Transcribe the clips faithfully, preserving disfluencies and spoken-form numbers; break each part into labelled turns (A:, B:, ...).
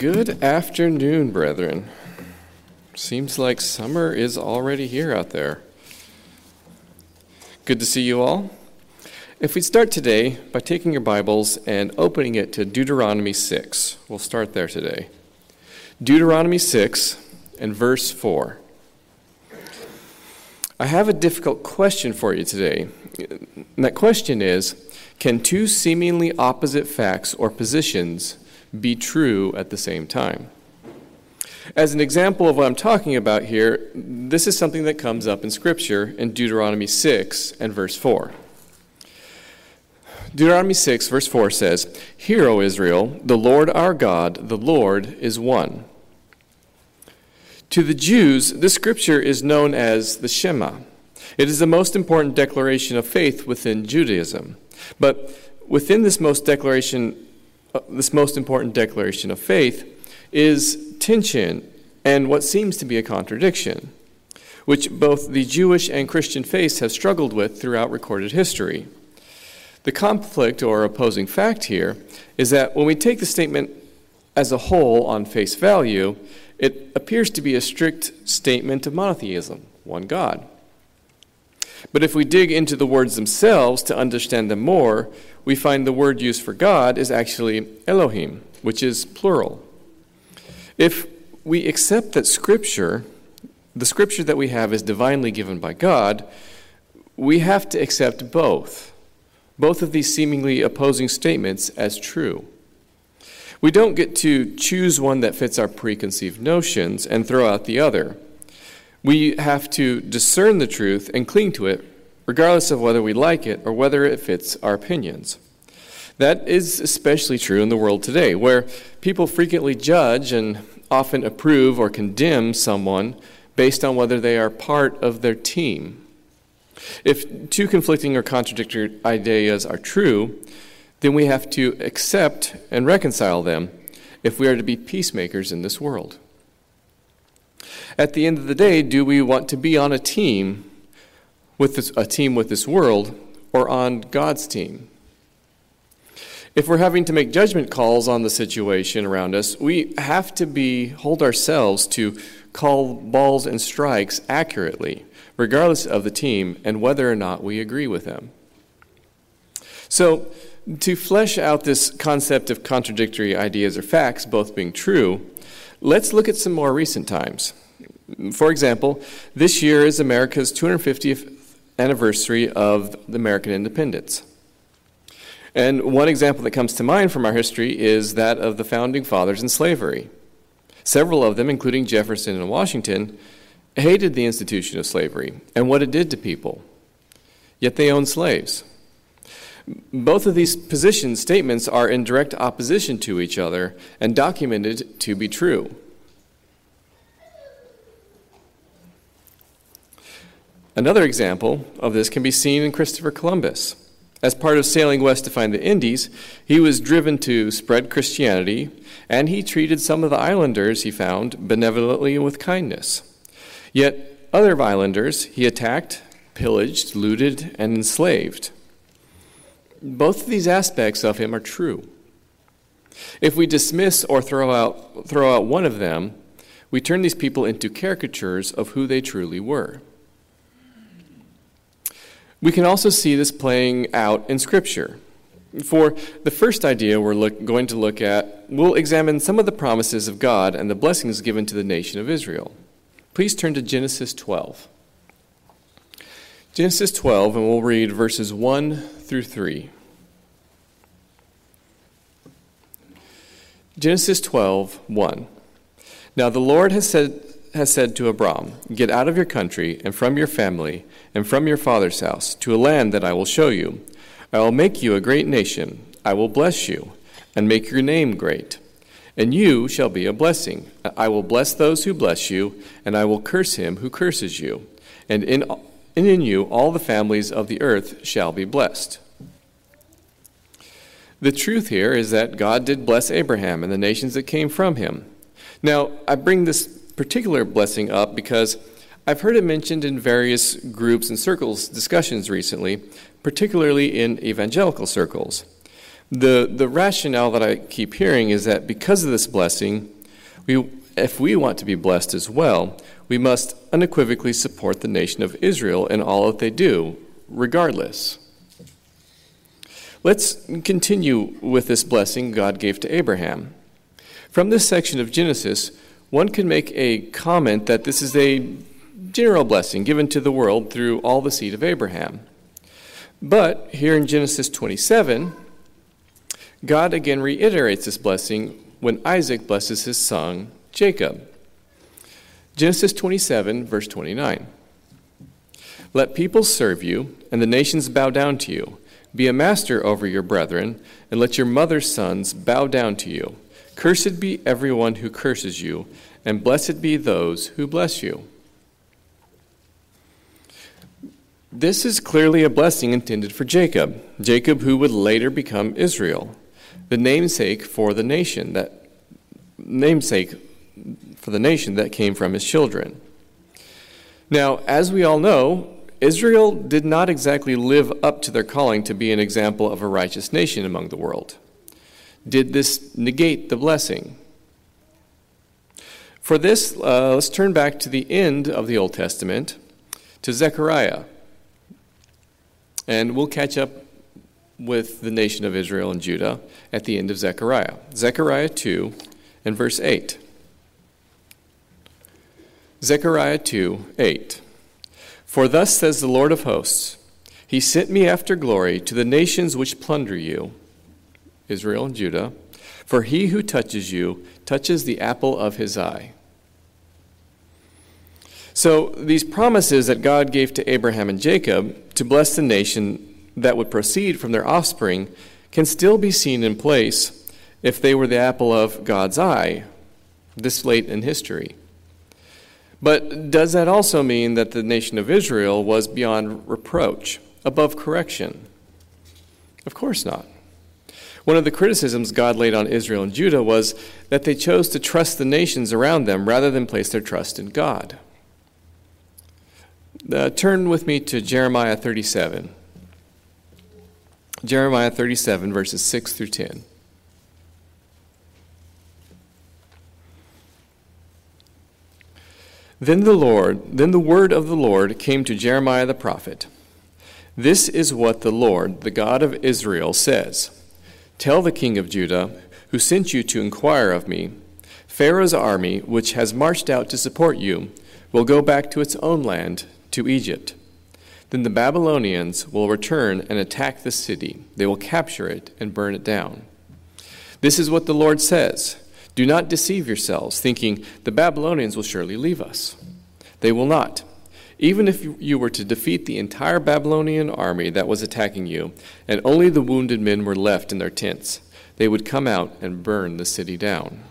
A: Good afternoon, brethren. Seems like summer is already here out there. Good to see you all. If we start today by taking your Bibles and opening it to Deuteronomy six. We'll start there today. Deuteronomy six and verse four. I have a difficult question for you today. And that question is, can two seemingly opposite facts or positions be true at the same time? As an example of what I'm talking about here, this is something that comes up in Scripture in Deuteronomy six and verse four. Deuteronomy six verse four says, "Hear, O Israel, the Lord our God, the Lord is one." To the Jews, this scripture is known as the Shema. It is the most important declaration of faith within Judaism. But within this most declaration Uh, this most important declaration of faith is tension and what seems to be a contradiction, which both the Jewish and Christian faiths have struggled with throughout recorded history. The conflict or opposing fact here is that when we take the statement as a whole on face value, it appears to be a strict statement of monotheism, one God. But if we dig into the words themselves to understand them more, we find the word used for God is actually Elohim, which is plural. If we accept that Scripture, the Scripture that we have is divinely given by God, we have to accept both, both of these seemingly opposing statements as true. We don't get to choose one that fits our preconceived notions and throw out the other. We have to discern the truth and cling to it, regardless of whether we like it or whether it fits our opinions. That is especially true in the world today, where people frequently judge and often approve or condemn someone based on whether they are part of their team. If two conflicting or contradictory ideas are true, then we have to accept and reconcile them if we are to be peacemakers in this world. At the end of the day, do we want to be on a team with this, a team with this world, or on God's team? If we're having to make judgment calls on the situation around us, we have to be hold ourselves to call balls and strikes accurately, regardless of the team and whether or not we agree with them. So, to flesh out this concept of contradictory ideas or facts both being true, let's look at some more recent times. For example, this year is America's two hundred fiftieth anniversary of the American independence. And one example that comes to mind from our history is that of the founding fathers in slavery. Several of them, including Jefferson and Washington, hated the institution of slavery and what it did to people. Yet they owned slaves. Both of these position statements are in direct opposition to each other and documented to be true. Another example of this can be seen in Christopher Columbus. As part of sailing west to find the Indies, he was driven to spread Christianity, and he treated some of the islanders he found benevolently and with kindness. Yet other islanders he attacked, pillaged, looted, and enslaved. Both of these aspects of him are true. If we dismiss or throw out, throw out one of them, we turn these people into caricatures of who they truly were. We can also see this playing out in Scripture. For the first idea we're look, going to look at, we'll examine some of the promises of God and the blessings given to the nation of Israel. Please turn to Genesis twelve. Genesis twelve, and we'll read verses one through three. Genesis twelve, one. Now the Lord has said, has said to Abram, "Get out of your country and from your family and from your father's house to a land that I will show you. I will make you a great nation. I will bless you and make your name great. And you shall be a blessing. I will bless those who bless you, and I will curse him who curses you. And in, and in you all the families of the earth shall be blessed." The truth here is that God did bless Abraham and the nations that came from him. Now, I bring this particular blessing up because I've heard it mentioned in various groups and circles discussions recently, particularly in evangelical circles. The, the rationale that I keep hearing is that because of this blessing, We, if we want to be blessed as well, we must unequivocally support the nation of Israel in all that they do, regardless. Let's continue with this blessing God gave to Abraham. From this section of Genesis, one can make a comment that this is a general blessing given to the world through all the seed of Abraham. But here in Genesis twenty-seven, God again reiterates this blessing when Isaac blesses his son Jacob. Genesis twenty-seven, verse twenty-nine. Let people serve you, and the nations bow down to you. Be a master over your brethren, and let your mother's sons bow down to you. Cursed be everyone who curses you, and blessed be those who bless you. This is clearly a blessing intended for Jacob, Jacob who would later become Israel, the namesake for the nation that namesake for the nation that came from his children. Now, as we all know, Israel did not exactly live up to their calling to be an example of a righteous nation among the world. Did this negate the blessing? For this, uh, let's turn back to the end of the Old Testament, to Zechariah. And we'll catch up with the nation of Israel and Judah at the end of Zechariah. Zechariah two and verse eight. Zechariah two, eight. For thus says the Lord of hosts, He sent me after glory to the nations which plunder you, Israel and Judah, for he who touches you touches the apple of his eye. So these promises that God gave to Abraham and Jacob to bless the nation that would proceed from their offspring can still be seen in place if they were the apple of God's eye this late in history. But does that also mean that the nation of Israel was beyond reproach, above correction? Of course not. One of the criticisms God laid on Israel and Judah was that they chose to trust the nations around them rather than place their trust in God. Uh, turn with me to Jeremiah thirty-seven. Jeremiah thirty-seven, verses six through ten. Then the Lord, then the word of the Lord came to Jeremiah the prophet. This is what the Lord, the God of Israel, says. Tell the king of Judah, who sent you to inquire of me, Pharaoh's army, which has marched out to support you, will go back to its own land, to Egypt. Then the Babylonians will return and attack the city. They will capture it and burn it down. This is what the Lord says. Do not deceive yourselves, thinking, the Babylonians will surely leave us. They will not. Even if you were to defeat the entire Babylonian army that was attacking you, and only the wounded men were left in their tents, they would come out and burn the city down.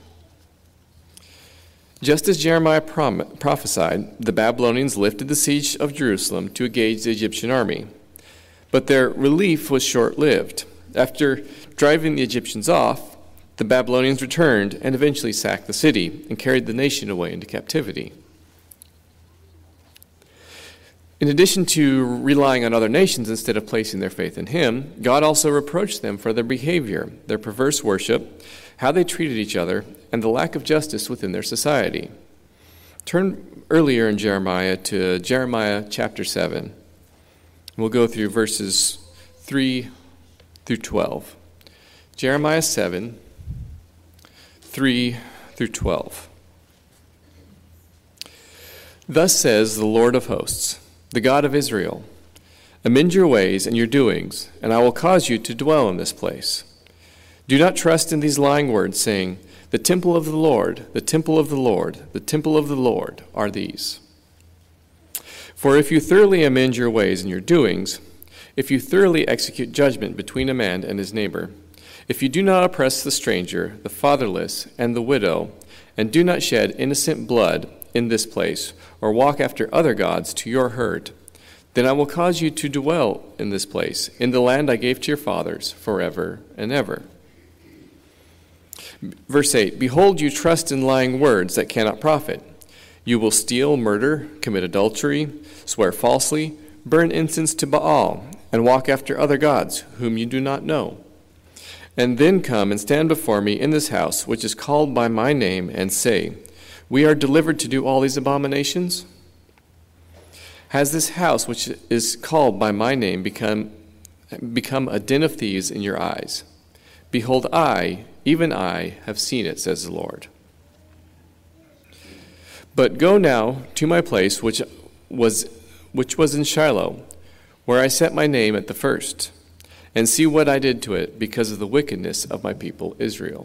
A: Just as Jeremiah prom- prophesied, the Babylonians lifted the siege of Jerusalem to engage the Egyptian army. But their relief was short-lived. After driving the Egyptians off, the Babylonians returned and eventually sacked the city and carried the nation away into captivity. In addition to relying on other nations instead of placing their faith in Him, God also reproached them for their behavior, their perverse worship, how they treated each other, and the lack of justice within their society. Turn earlier in Jeremiah to Jeremiah chapter seven. We'll go through verses three through twelve. Jeremiah seven, three through twelve. Thus says the Lord of hosts, the God of Israel, amend your ways and your doings, and I will cause you to dwell in this place. Do not trust in these lying words, saying, the temple of the Lord, the temple of the Lord, the temple of the Lord are these. For if you thoroughly amend your ways and your doings, if you thoroughly execute judgment between a man and his neighbor, if you do not oppress the stranger, the fatherless, and the widow, and do not shed innocent blood in this place, or walk after other gods to your hurt, then I will cause you to dwell in this place, in the land I gave to your fathers, forever and ever. Verse eight, behold, you trust in lying words that cannot profit. You will steal, murder, commit adultery, swear falsely, burn incense to Baal, and walk after other gods whom you do not know. and then come and stand before me in this house, which is called by my name, and say, we are delivered to do all these abominations? Has this house, which is called by my name, become, become a den of thieves in your eyes? Behold, I, even I, have seen it, says the Lord. But go now to my place, which was, which was in Shiloh, where I set my name at the first, and see what I did to it because of the wickedness of my people Israel.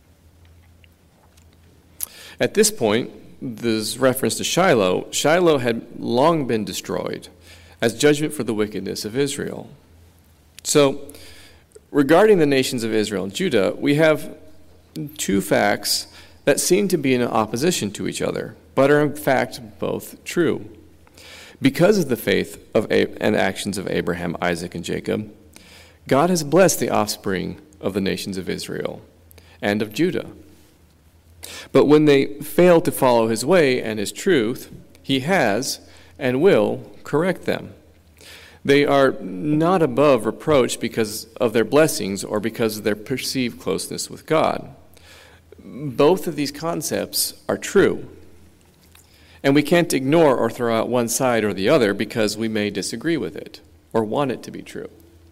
A: At this point, this reference to Shiloh, Shiloh had long been destroyed as judgment for the wickedness of Israel. So, regarding the nations of Israel and Judah, we have two facts that seem to be in opposition to each other, but are in fact both true. Because of the faith of and actions of Abraham, Isaac, and Jacob, God has blessed the offspring of the nations of Israel and of Judah. But when they fail to follow his way and his truth, he has and will correct them. They are not above reproach because of their blessings or because of their perceived closeness with God. Both of these concepts are true. And we can't ignore or throw out one side or the other because we may disagree with it or want it to be true.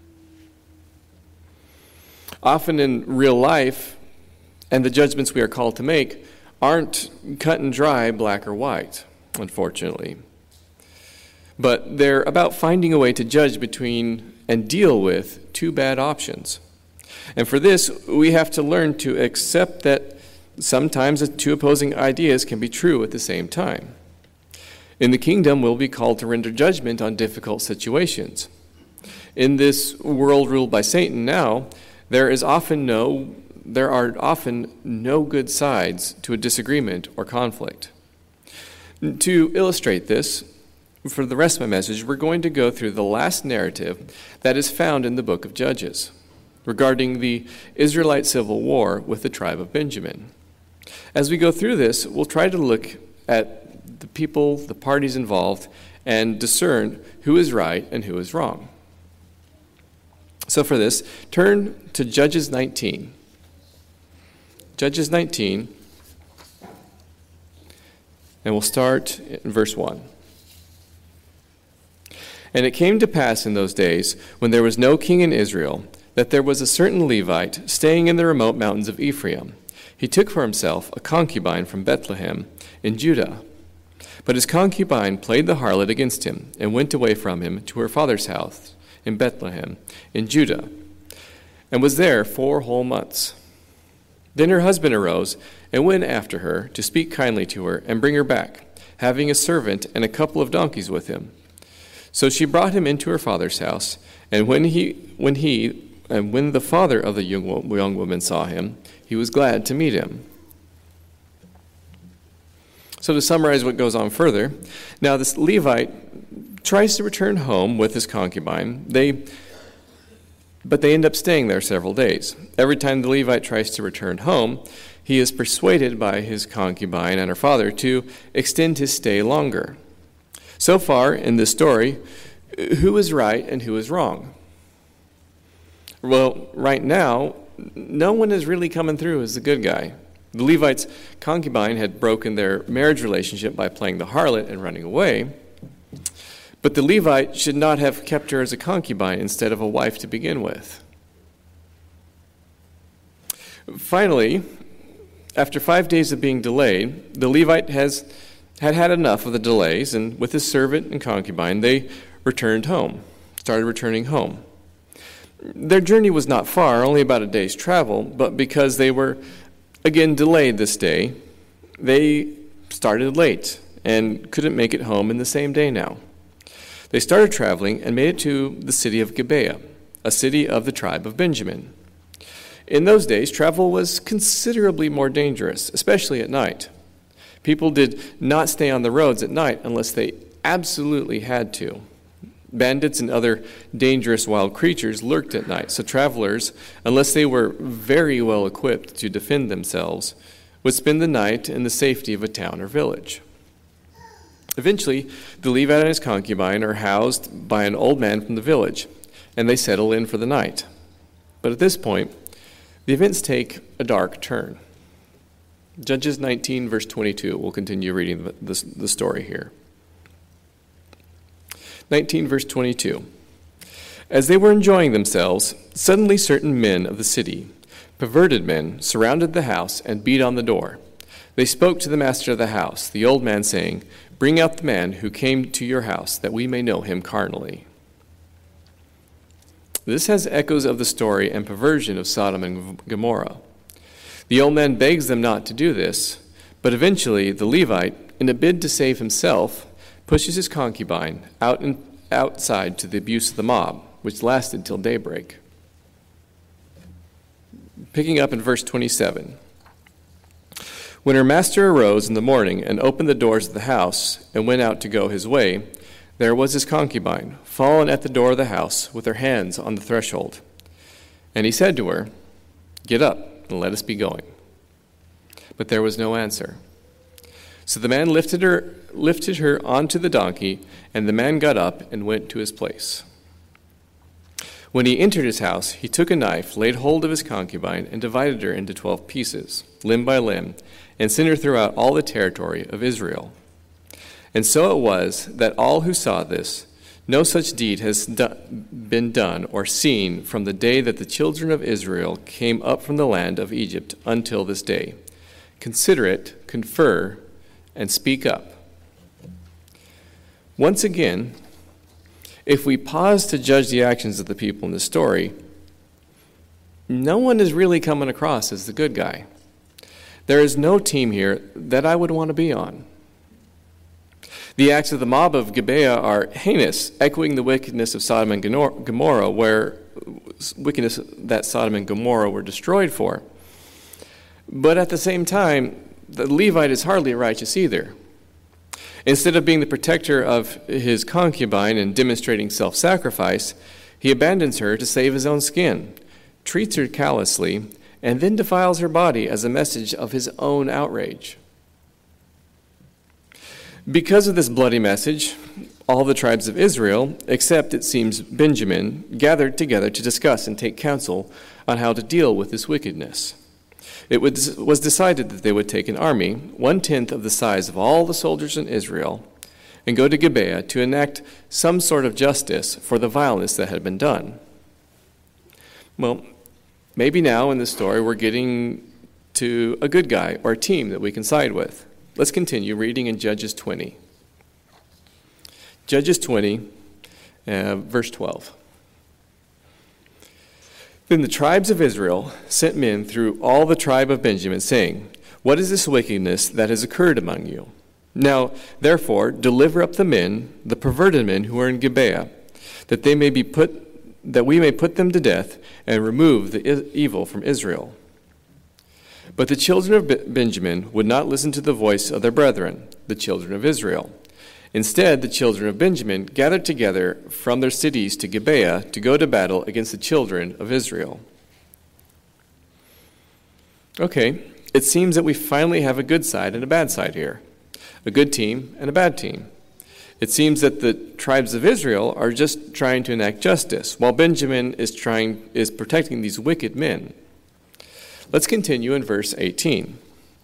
A: Often in real life, and the judgments we are called to make aren't cut and dry, black or white, unfortunately. But they're about finding a way to judge between and deal with two bad options. And for this, we have to learn to accept that sometimes the two opposing ideas can be true at the same time. In the kingdom, we'll be called to render judgment on difficult situations. In this world ruled by Satan now, there is often no, there are often no good sides to a disagreement or conflict. To illustrate this, for the rest of my message, we're going to go through the last narrative that is found in the book of Judges regarding the Israelite civil war with the tribe of Benjamin. As we go through this, we'll try to look at the people, the parties involved, and discern who is right and who is wrong. So for this, turn to Judges nineteen. Judges nineteen, and we'll start in verse one. And it came to pass in those days, when there was no king in Israel, that there was a certain Levite staying in the remote mountains of Ephraim. He took for himself a concubine from Bethlehem in Judah. But his concubine played the harlot against him, and went away from him to her father's house in Bethlehem in Judah, and was there four whole months. Then her husband arose and went after her to speak kindly to her and bring her back, having a servant and a couple of donkeys with him. So she brought him into her father's house, and when he, when he, and when the father of the young, young woman saw him, he was glad to meet him. So to summarize what goes on further, now this Levite tries to return home with his concubine. They, but they end up staying there several days. Every time the Levite tries to return home, he is persuaded by his concubine and her father to extend his stay longer. So far in this story, who is right and who is wrong? Well, right now, no one is really coming through as the good guy. The Levite's concubine had broken their marriage relationship by playing the harlot and running away. But the Levite should not have kept her as a concubine instead of a wife to begin with. Finally, after five days of being delayed, the Levite has had had enough of the delays, and with his servant and concubine, they returned home, started returning home. Their journey was not far, only about a day's travel, but because they were again delayed this day, they started late and couldn't make it home in the same day now. They started traveling and made it to the city of Gibeah, a city of the tribe of Benjamin. In those days, travel was considerably more dangerous, especially at night. People did not stay on the roads at night unless they absolutely had to. Bandits and other dangerous wild creatures lurked at night, so travelers, unless they were very well equipped to defend themselves, would spend the night in the safety of a town or village. Eventually, the Levite and his concubine are housed by an old man from the village, and they settle in for the night. But at this point, The events take a dark turn. Judges nineteen, verse twenty-two. We'll continue reading the, the, the story here. nineteen, verse twenty-two. As they were enjoying themselves, suddenly certain men of the city, perverted men, surrounded the house and beat on the door. They spoke to the master of the house, the old man, saying, "Bring out the man who came to your house, that we may know him carnally." This has echoes of the story and perversion of Sodom and Gomorrah. The old man begs them not to do this, but eventually the Levite, in a bid to save himself, pushes his concubine out and outside to the abuse of the mob, which lasted till daybreak. Picking up in verse twenty-seven. When her master arose in the morning and opened the doors of the house and went out to go his way, there was his concubine, fallen at the door of the house with her hands on the threshold. And he said to her, "Get up and let us be going." But there was no answer. So the man lifted her, lifted her onto the donkey, and the man got up and went to his place. When he entered his house, he took a knife, laid hold of his concubine, and divided her into twelve pieces, limb by limb, and sent her throughout all the territory of Israel. And so it was that all who saw this, no such deed has do- been done or seen from the day that the children of Israel came up from the land of Egypt until this day. Consider it, confer, and speak up. Once again, if we pause to judge the actions of the people in the story, no one is really coming across as the good guy. There is no team here that I would want to be on. The acts of the mob of Gibeah are heinous, echoing the wickedness of Sodom and Gomorrah, where wickedness that Sodom and Gomorrah were destroyed for. But at the same time, the Levite is hardly righteous either. Instead of being the protector of his concubine and demonstrating self-sacrifice, he abandons her to save his own skin, treats her callously, and then defiles her body as a message of his own outrage. Because of this bloody message, all the tribes of Israel, except it seems Benjamin, gathered together to discuss and take counsel on how to deal with this wickedness. It was decided that they would take an army, one-tenth of the size of all the soldiers in Israel, and go to Gibeah to enact some sort of justice for the violence that had been done. Well, maybe now in this story we're getting to a good guy or a team that we can side with. Let's continue reading in Judges twenty. Judges twenty, uh, verse twelve. Then the tribes of Israel sent men through all the tribe of Benjamin, saying, "What is this wickedness that has occurred among you? Now, therefore, deliver up the men, the perverted men who are in Gibeah, that they may be put, that we may put them to death and remove the evil from Israel." But the children of Benjamin would not listen to the voice of their brethren, the children of Israel. Instead, the children of Benjamin gathered together from their cities to Gibeah to go to battle against the children of Israel. Okay, it seems that we finally have a good side and a bad side here. A good team and a bad team. It seems that the tribes of Israel are just trying to enact justice, while Benjamin is trying is protecting these wicked men. Let's continue in verse eighteen.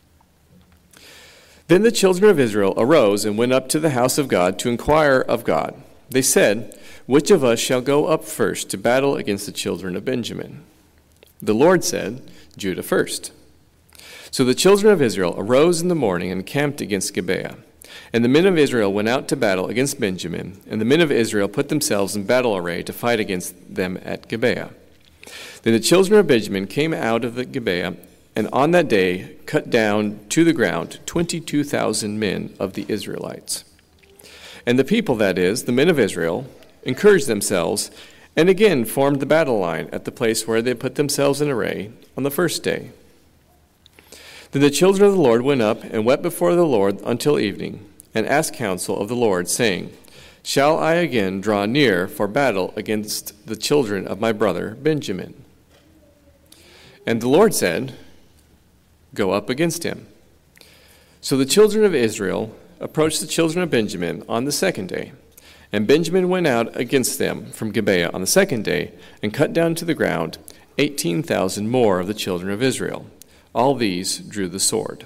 A: Then the children of Israel arose and went up to the house of God to inquire of God. They said, "Which of us shall go up first to battle against the children of Benjamin?" The Lord said, "Judah first." So the children of Israel arose in the morning and camped against Gibeah. And the men of Israel went out to battle against Benjamin, and the men of Israel put themselves in battle array to fight against them at Gibeah. Then the children of Benjamin came out of the Gibeah, and on that day cut down to the ground twenty-two thousand men of the Israelites. And the people, that is, the men of Israel, encouraged themselves, and again formed the battle line at the place where they put themselves in array on the first day. Then the children of the Lord went up and wept before the Lord until evening, and asked counsel of the Lord, saying, "Shall I again draw near for battle against the children of my brother Benjamin?" And the Lord said, "Go up against him." So the children of Israel approached the children of Benjamin on the second day, and Benjamin went out against them from Gibeah on the second day, and cut down to the ground eighteen thousand more of the children of Israel. All these drew the sword.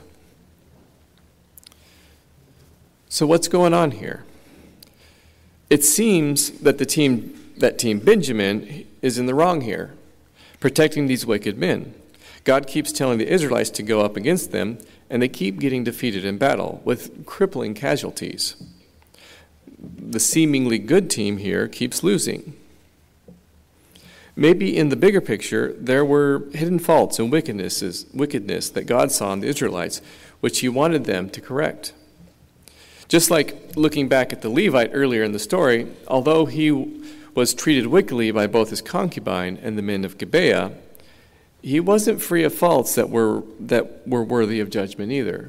A: So what's going on here? It seems that the team, that team Benjamin is in the wrong here, protecting these wicked men. God keeps telling the Israelites to go up against them, and they keep getting defeated in battle with crippling casualties. The seemingly good team here keeps losing. Maybe in the bigger picture, there were hidden faults and wickednesses, wickedness that God saw in the Israelites, which he wanted them to correct. Just like looking back at the Levite earlier in the story, although he was treated wickedly by both his concubine and the men of Gibeah, he wasn't free of faults that were that were worthy of judgment either.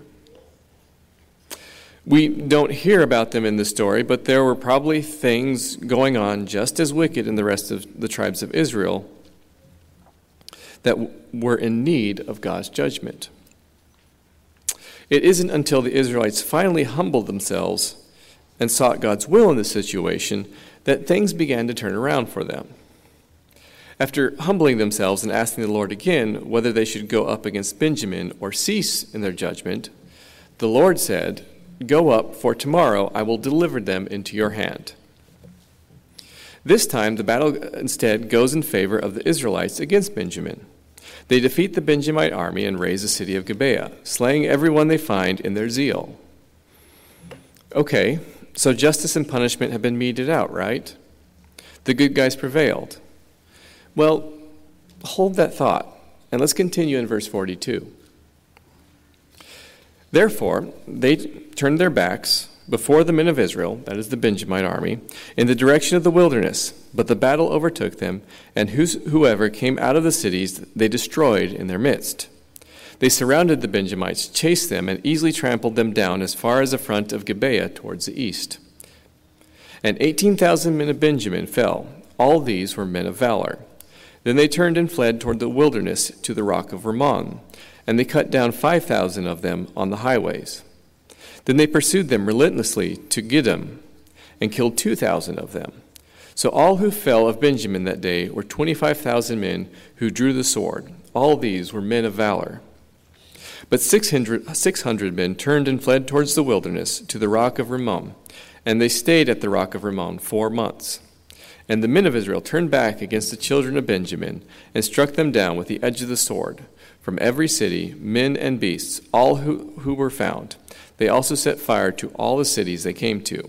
A: We don't hear about them in the story, but there were probably things going on just as wicked in the rest of the tribes of Israel that were in need of God's judgment. It isn't until the Israelites finally humbled themselves and sought God's will in the situation that things began to turn around for them. After humbling themselves and asking the Lord again whether they should go up against Benjamin or cease in their judgment, the Lord said, "Go up, for tomorrow I will deliver them into your hand." This time, the battle instead goes in favor of the Israelites against Benjamin. They defeat the Benjamite army and raise the city of Gibeah, slaying everyone they find in their zeal. Okay, so justice and punishment have been meted out, right? The good guys prevailed. Well, hold that thought, and let's continue in verse forty-two. Therefore, they turned their backs before the men of Israel, that is the Benjamite army, in the direction of the wilderness. But the battle overtook them, and whoever came out of the cities they destroyed in their midst. They surrounded the Benjamites, chased them, and easily trampled them down as far as the front of Gibeah towards the east. And eighteen thousand men of Benjamin fell. All these were men of valor. Then they turned and fled toward the wilderness to the rock of Rimmon, and they cut down five thousand of them on the highways. Then they pursued them relentlessly to Gidom, and killed two thousand of them. So all who fell of Benjamin that day were twenty-five thousand men who drew the sword. All these were men of valor. But six hundred men turned and fled towards the wilderness to the rock of Rimmon, and they stayed at the rock of Rimmon four months. And the men of Israel turned back against the children of Benjamin and struck them down with the edge of the sword. From every city, men and beasts, all who, who were found. They also set fire to all the cities they came to.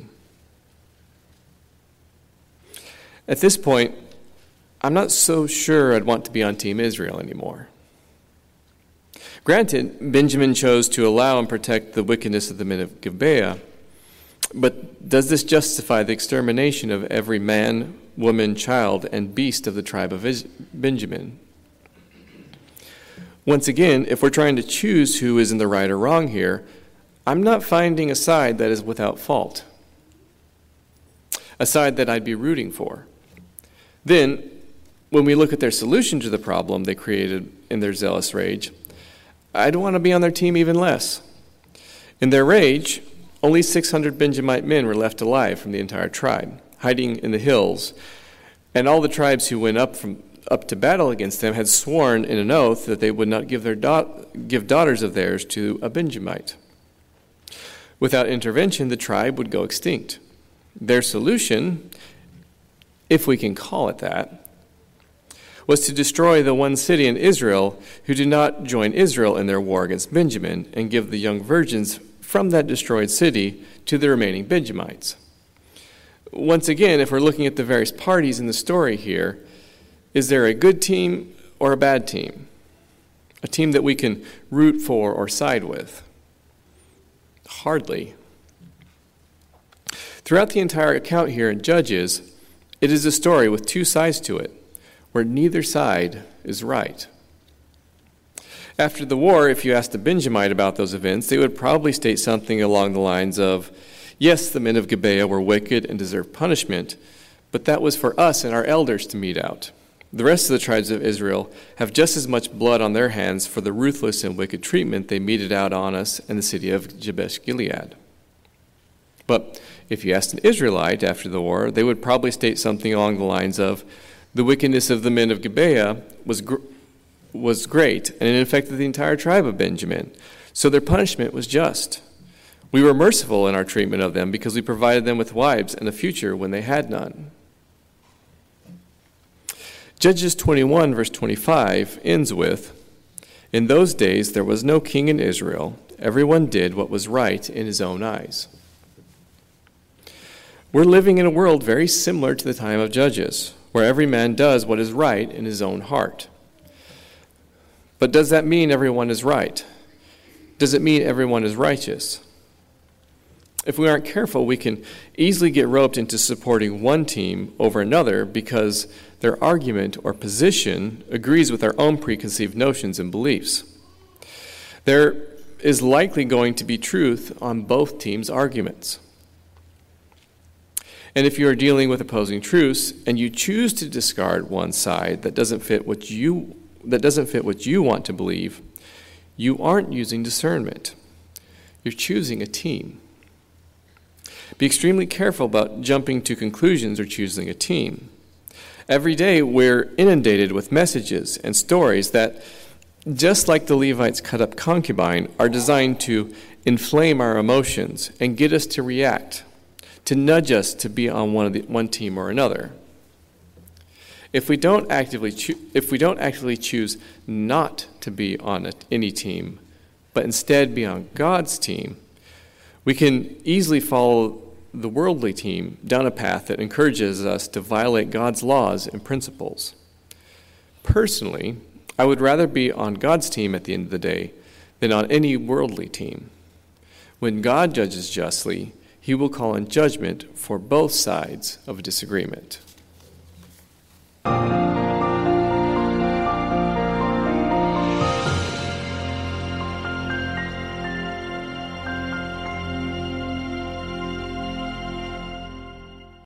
A: At this point, I'm not so sure I'd want to be on Team Israel anymore. Granted, Benjamin chose to allow and protect the wickedness of the men of Gibeah, but does this justify the extermination of every man, woman, child, and beast of the tribe of Benjamin? Once again, if we're trying to choose who is in the right or wrong here, I'm not finding a side that is without fault, a side that I'd be rooting for. Then, when we look at their solution to the problem they created in their zealous rage, I'd want to be on their team even less. In their rage, only six hundred Benjamite men were left alive from the entire tribe, hiding in the hills, and all the tribes who went up from up to battle against them had sworn in an oath that they would not give their da- give daughters of theirs to a Benjamite. Without intervention, the tribe would go extinct. Their solution, if we can call it that, was to destroy the one city in Israel who did not join Israel in their war against Benjamin and give the young virgins from that destroyed city to the remaining Benjamites. Once again, if we're looking at the various parties in the story here, is there a good team or a bad team? A team that we can root for or side with? Hardly. Throughout the entire account here in Judges, it is a story with two sides to it, where neither side is right. After the war, if you asked a Benjamite about those events, they would probably state something along the lines of, yes, the men of Gibeah were wicked and deserved punishment, but that was for us and our elders to mete out. The rest of the tribes of Israel have just as much blood on their hands for the ruthless and wicked treatment they meted out on us in the city of Jabesh Gilead. But if you asked an Israelite after the war, they would probably state something along the lines of, The wickedness of the men of Gibeah was gr- was great, and it infected the entire tribe of Benjamin. So their punishment was just. We were merciful in our treatment of them because we provided them with wives and a future when they had none. Judges twenty-one, verse twenty-five, ends with, "In those days there was no king in Israel. Everyone did what was right in his own eyes." We're living in a world very similar to the time of Judges, where every man does what is right in his own heart. But does that mean everyone is right? Does it mean everyone is righteous? If we aren't careful, we can easily get roped into supporting one team over another because their argument or position agrees with our own preconceived notions and beliefs. There is likely going to be truth on both teams' arguments. And if you are dealing with opposing truths and you choose to discard one side that doesn't fit what you that doesn't fit what you want to believe, you aren't using discernment. You're choosing a team. Be extremely careful about jumping to conclusions or choosing a team. Every day we're inundated with messages and stories that, just like the Levites cut up concubine, are designed to inflame our emotions and get us to react, to nudge us to be on one of the, one team or another. If we don't actively cho- if we don't actively choose not to be on a, any team, but instead be on God's team, we can easily follow the worldly team down a path that encourages us to violate God's laws and principles. Personally, I would rather be on God's team at the end of the day than on any worldly team. When God judges justly, he will call in judgment for both sides of a disagreement.